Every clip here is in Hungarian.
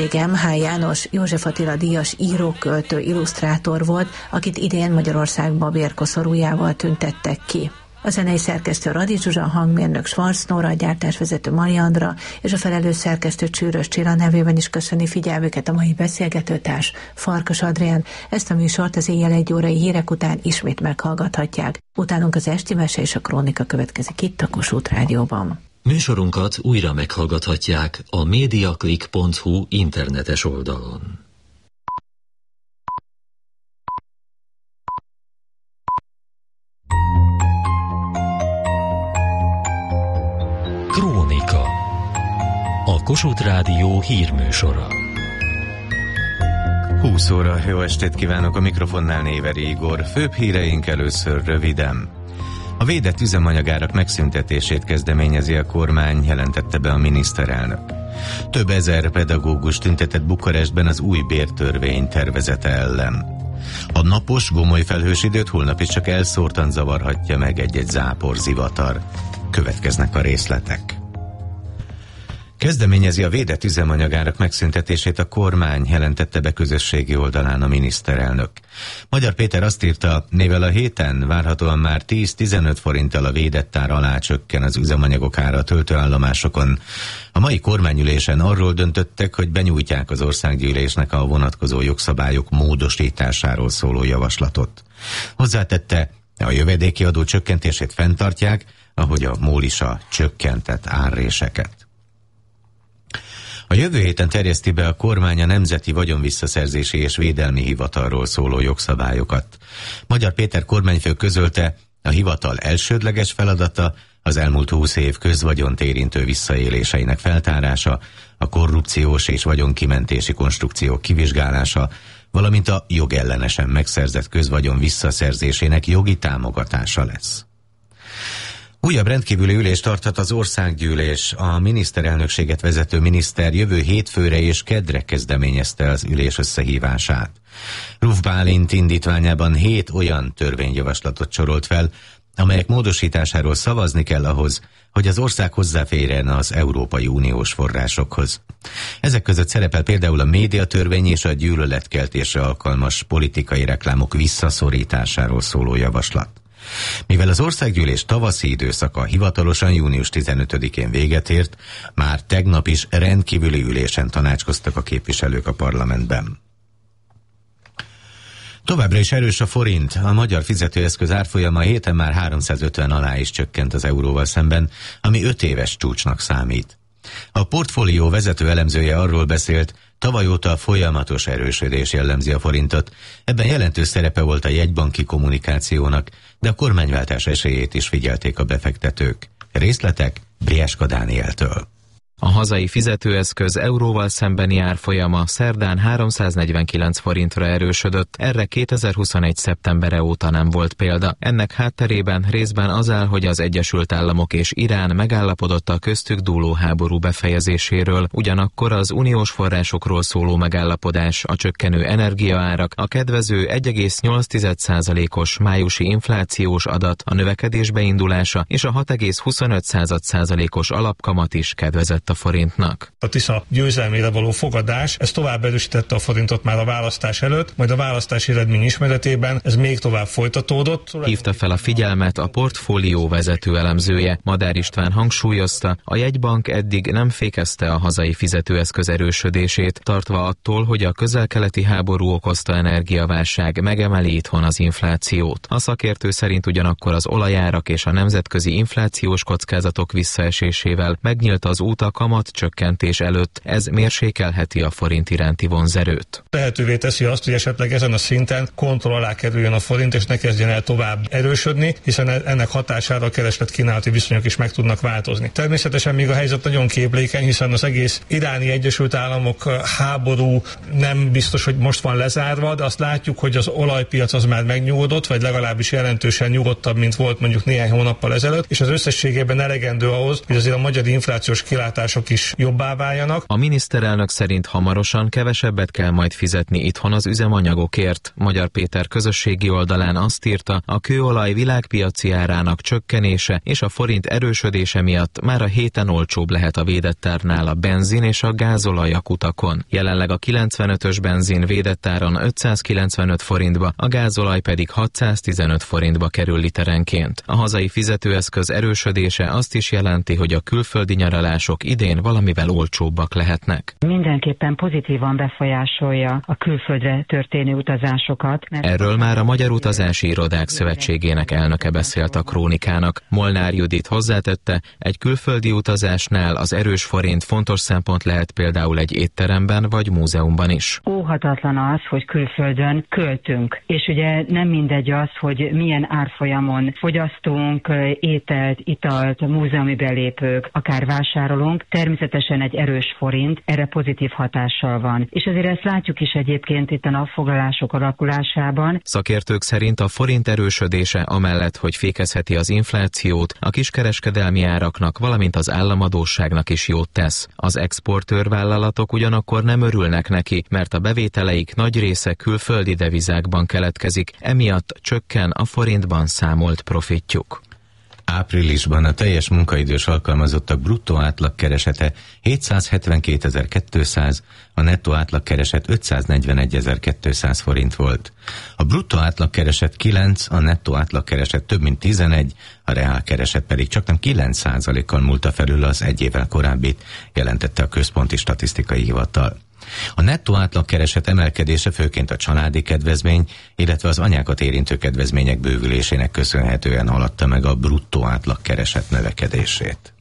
Vendégem H. János, József Attila díjas író, költő, illusztrátor volt, akit idén Magyarországba vérkoszorújával tüntettek ki. A zenei szerkesztő Radics Zsuzsa, hangmérnök Schwarz Nóra, a gyártásvezető Mariandra és a felelős szerkesztő Csűrös Csilla nevében is köszöni figyelmüket a mai beszélgetőtárs, Farkas Adrián. Ezt a műsort az éjjel 1 órai hírek után ismét meghallgathatják. Utánunk az esti mese és a krónika következik itt a Kossuth Rádióban. Műsorunkat újra meghallgathatják a mediaclick.hu internetes oldalon. Krónika. A Kossuth Rádió hírműsora. 20 óra, jó estét kívánok, a mikrofonnál Néveri Igor. Főbb híreink először röviden. A védett üzemanyagárak megszüntetését kezdeményezi a kormány, jelentette be a miniszterelnök. Több ezer pedagógus tüntetett Bukarestben az új bértörvény tervezete ellen. A napos, gomoly felhős időt holnap is csak elszórtan zavarhatja meg egy-egy záporzivatar. Következnek a részletek. Kezdeményezi a védett üzemanyagárak megszüntetését a kormány, jelentette be közösségi oldalán a miniszterelnök. Magyar Péter azt írta, mivel a héten várhatóan már 10-15 forinttal a védett ár alá csökken az üzemanyagok ára a töltőállomásokon, a mai kormányülésen arról döntöttek, hogy benyújtják az országgyűlésnek a vonatkozó jogszabályok módosításáról szóló javaslatot. Hozzátette, a jövedéki adó csökkentését fenntartják, ahogy a MOL is a csökkentett árréseket. A jövő héten terjeszti be a kormány a Nemzeti Vagyonvisszaszerzési és Védelmi Hivatalról szóló jogszabályokat. Magyar Péter kormányfő közölte, a hivatal elsődleges feladata az elmúlt 20 év közvagyont érintő visszaéléseinek feltárása, a korrupciós és vagyonkimentési konstrukciók kivizsgálása, valamint a jogellenesen megszerzett közvagyon visszaszerzésének jogi támogatása lesz. Újabb rendkívüli ülést tarthat az országgyűlés. A miniszterelnökséget vezető miniszter jövő hétfőre és keddre kezdeményezte az ülés összehívását. Ruf Bálint indítványában 7 olyan törvényjavaslatot sorolt fel, amelyek módosításáról szavazni kell ahhoz, hogy az ország hozzáférjen az Európai Uniós forrásokhoz. Ezek között szerepel például a médiatörvény és a gyűlöletkeltésre alkalmas politikai reklámok visszaszorításáról szóló javaslat. Mivel az országgyűlés tavaszi időszaka hivatalosan június 15-én véget ért, már tegnap is rendkívüli ülésen tanácskoztak a képviselők a parlamentben. Továbbra is erős a forint, a magyar fizetőeszköz árfolyama héten már 350 alá is csökkent az euróval szemben, ami 5 éves csúcsnak számít. A portfólió vezető elemzője arról beszélt, tavaly óta folyamatos erősödés jellemzi a forintot, ebben jelentős szerepe volt a jegybanki kommunikációnak, de a kormányváltás esélyét is figyelték a befektetők. Részletek Brieska Dánieltől. A hazai fizetőeszköz euróval szembeni árfolyama szerdán 349 forintra erősödött, erre 2021. szeptembere óta nem volt példa. Ennek hátterében részben az áll, hogy az Egyesült Államok és Irán megállapodott a köztük dúló háború befejezéséről, ugyanakkor az uniós forrásokról szóló megállapodás, a csökkenő energiaárak, a kedvező 1,8%-os májusi inflációs adat, a növekedés beindulása és a 6,25%-os alapkamat is kedvezett a forintnak. A Tisza győzelmére való fogadás, ez tovább erősítette a forintot már a választás előtt, majd a választási eredmény ismeretében ez még tovább folytatódott. Hívta fel a figyelmet a portfólió vezető elemzője. Madár István hangsúlyozta, a jegybank eddig nem fékezte a hazai fizetőeszköz erősödését, tartva attól, hogy a közel-keleti háború okozta energiaválság megemeli itthon az inflációt. A szakértő szerint ugyanakkor az olajárak és a nemzetközi inflációs kockázatok visszaesésével megnyílt az út a kamat csökkentés előtt, ez mérsékelheti a forint iránti vonzerőt. Lehetővé teszi azt, hogy esetleg ezen a szinten kontroll alá kerüljön a forint, és ne kezdjen el tovább erősödni, hiszen ennek hatására a kereslet-kínálati viszonyok is meg tudnak változni. Természetesen még a helyzet nagyon képlékeny, hiszen az egész iráni Egyesült Államok háború nem biztos, hogy most van lezárva, de azt látjuk, hogy az olajpiac az már megnyugodott, vagy legalábbis jelentősen nyugodtabb, mint volt mondjuk néhány hónappal ezelőtt, és az összességében elegendő ahhoz, hogy azért a magyar inflációs kilátás szolgáltatások is jobbá váljanak. A miniszterelnök szerint hamarosan kevesebbet kell majd fizetni itthon az üzemanyagokért. Magyar Péter közösségi oldalán azt írta, a kőolaj világpiaci árának csökkenése és a forint erősödése miatt már a héten olcsóbb lehet a védett árnál a benzin és a gázolaj a kutakon. Jelenleg a 95-ös benzin védett áron 595 forintba, a gázolaj pedig 615 forintba kerül literenként. A hazai fizetőeszköz erősödése azt is jelenti, hogy a külföldi nyaralások idén valamivel olcsóbbak lehetnek. Mindenképpen pozitívan befolyásolja a külföldre történő utazásokat. Erről már a Magyar Utazási Irodák Szövetségének elnöke beszélt a Krónikának. Molnár Judit hozzátette, egy külföldi utazásnál az erős forint fontos szempont lehet például egy étteremben vagy múzeumban is. Óhatatlan az, hogy külföldön költünk, és ugye nem mindegy az, hogy milyen árfolyamon fogyasztunk, ételt, italt, múzeumi belépők, akár vásárolunk, természetesen egy erős forint erre pozitív hatással van. És azért ezt látjuk is egyébként itt a napfoglalások alakulásában. Szakértők szerint a forint erősödése amellett, hogy fékezheti az inflációt, a kiskereskedelmi áraknak, valamint az államadósságnak is jót tesz. Az exportőrvállalatok ugyanakkor nem örülnek neki, mert a bevételeik nagy része külföldi devizákban keletkezik, emiatt csökken a forintban számolt profitjuk. Áprilisban a teljes munkaidős alkalmazottak bruttó átlagkeresete 772.200, a nettó átlagkereset 541.200 forint volt. A bruttó átlagkereset 9, a nettó átlagkereset több mint 11, a reálkereset pedig csaknem 9%-kal múlta felül az egy évvel korábbit, jelentette a Központi Statisztikai Hivatal. A nettó átlagkereset emelkedése főként a családi kedvezmény, illetve az anyákat érintő kedvezmények bővülésének köszönhetően haladta meg a bruttó átlagkereset növekedését.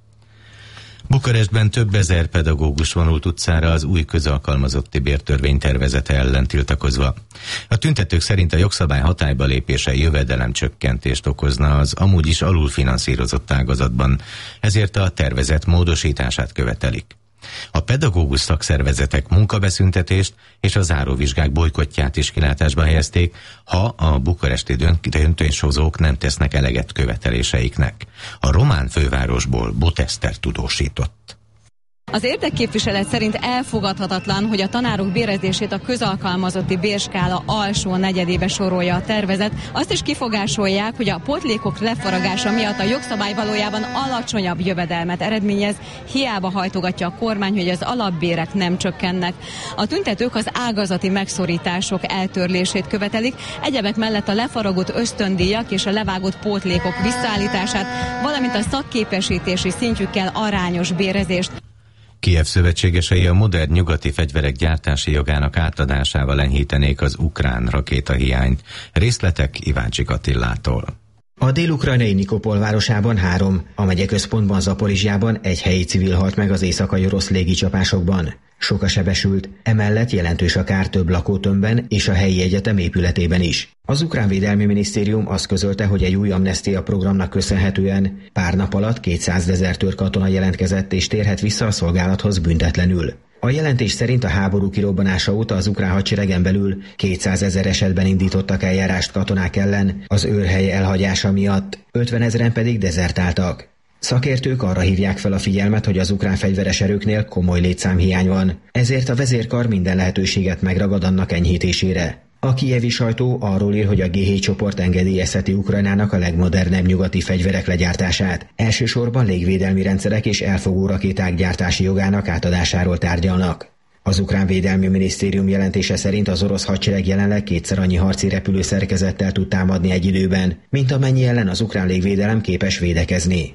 Bukarestben több ezer pedagógus vonult utcára az új közalkalmazotti bértörvény tervezete ellen tiltakozva. A tüntetők szerint a jogszabály hatályba lépése jövedelemcsökkentést okozna az amúgy is alulfinanszírozott ágazatban, ezért a tervezet módosítását követelik. A pedagógus szakszervezetek munkabeszüntetést és a záróvizsgák bojkottját is kilátásba helyezték, ha a bukaresti döntéshozók nem tesznek eleget követeléseiknek. A román fővárosból Bot Eszter tudósított. Az érdekképviselet szerint elfogadhatatlan, hogy a tanárok bérezését a közalkalmazotti bérskála alsó negyedébe sorolja a tervezet. Azt is kifogásolják, hogy a pótlékok lefaragása miatt a jogszabály valójában alacsonyabb jövedelmet eredményez, hiába hajtogatja a kormány, hogy az alapbérek nem csökkennek. A tüntetők az ágazati megszorítások eltörlését követelik, egyebek mellett a lefaragott ösztöndíjak és a levágott pótlékok visszaállítását, valamint a szakképesítési szintjükkel arányos bérezést. Kijev szövetségesei a modern nyugati fegyverek gyártási jogának átadásával enyhítenék az ukrán rakétahiányt. Részletek Iváncsik Attilától. A dél-ukrajnai Nikopol városában 3, a megyeközpontban Zaporizsjában egy helyi civil halt meg az éjszakai orosz légicsapásokban. Sok a sebesült, emellett jelentős a kár több lakótömbben és a helyi egyetem épületében is. Az ukrán védelmi minisztérium azt közölte, hogy egy új amnestia programnak köszönhetően pár nap alatt 200 dezertőr katona jelentkezett és térhet vissza a szolgálathoz büntetlenül. A jelentés szerint a háború kirobbanása óta az ukrán hadseregen belül 200 000 esetben indítottak eljárást katonák ellen az őrhely elhagyása miatt, 50 000-en pedig dezertáltak. Szakértők arra hívják fel a figyelmet, hogy az ukrán fegyveres erőknél komoly létszámhiány van, ezért a vezérkar minden lehetőséget megragad annak enyhítésére. A kijevi sajtó arról ír, hogy a G7 csoport engedélyezheti Ukrajnának a legmodernebb nyugati fegyverek legyártását. Elsősorban légvédelmi rendszerek és elfogó rakéták gyártási jogának átadásáról tárgyalnak. Az ukrán védelmi minisztérium jelentése szerint az orosz hadsereg jelenleg 2-szer annyi harci repülőszerkezettel tud támadni egy időben, mint amennyi ellen az ukrán légvédelem képes védekezni.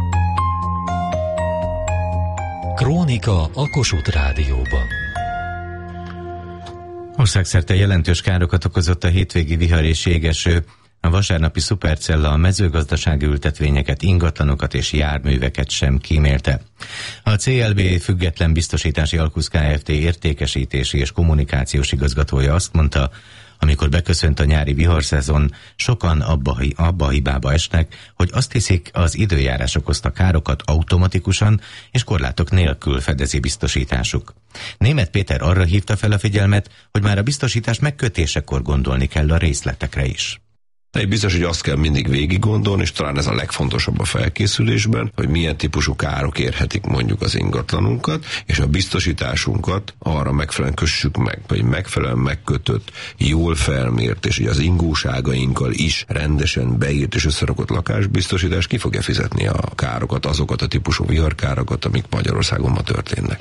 Krónika a Kossuth Rádióban. Országszerte jelentős károkat okozott a hétvégi vihar és jégeső. A vasárnapi szupercella a mezőgazdasági ültetvényeket, ingatlanokat és járműveket sem kímélte. A CLB független biztosítási Alkusz Kft. Értékesítési és kommunikációs igazgatója azt mondta, amikor beköszönt a nyári viharszezon, sokan abba a hibába esnek, hogy azt hiszik, az időjárás okozta károkat automatikusan és korlátok nélkül fedezi biztosításuk. Németh Péter arra hívta fel a figyelmet, hogy már a biztosítás megkötésekor gondolni kell a részletekre is. De biztos, hogy azt kell mindig végig gondolni, és talán ez a legfontosabb a felkészülésben, hogy milyen típusú károk érhetik mondjuk az ingatlanunkat, és a biztosításunkat arra megfelelően kössük meg, hogy megfelelően megkötött, jól felmért, és hogy az ingóságainkkal is rendesen beírt és összerakott lakásbiztosítás ki fogja fizetni a károkat, azokat a típusú viharkárokat, amik Magyarországon ma történnek.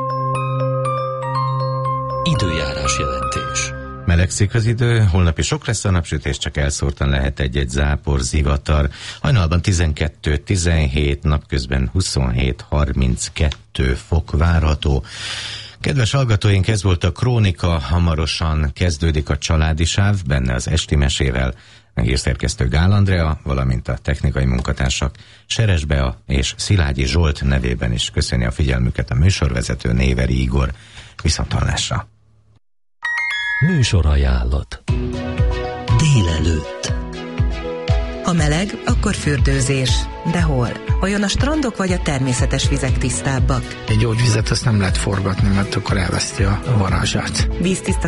Időjárás jelentés. Melegszik az idő, holnap is sok lesz a napsütés, csak elszórtan lehet egy-egy zápor, zivatar. Hajnalban 12-17, napközben 27-32 fok várható. Kedves hallgatóink, ez volt a Krónika, hamarosan kezdődik a Családi Sáv, benne az esti mesével, a hírszerkesztő Gál Andrea, valamint a technikai munkatársak Seres Bea és Szilágyi Zsolt nevében is köszöni a figyelmüket a műsorvezető Néveri Igor. Viszonthallásra! Műsorajánlat. Délelőtt. Ha meleg, akkor fürdőzés. De hol? Vajon a strandok vagy a természetes vizek tisztábbak? Egy gyógyvizet azt nem lehet forgatni, mert akkor elveszti a varázsát. Víztiszta